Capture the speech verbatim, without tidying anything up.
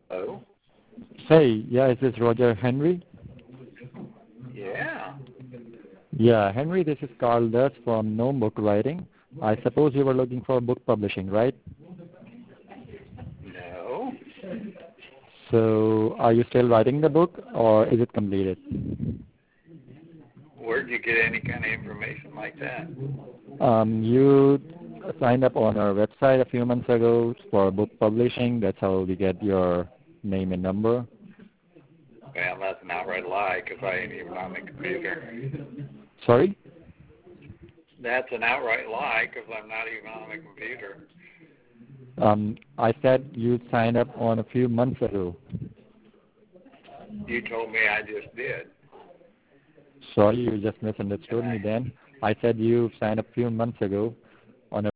Oh? Hey, yeah, is this Roger Henry? Yeah. Yeah, Henry, this is Carl Dutz from Gnome Book Writing. I suppose you were looking for book publishing, right? No. So, are you still writing the book, or is it completed? Where'd you get any kind of information like that? Um, you signed up on our website a few months ago for book publishing. That's how we get your name and number. Well, that's an outright lie because I ain't even on the computer. Sorry? That's an outright lie because I'm not even on the computer. Um, I said you signed up on a few months ago. You told me I just did. Sorry, you just misunderstood And me I, then. I said you signed up a few months ago.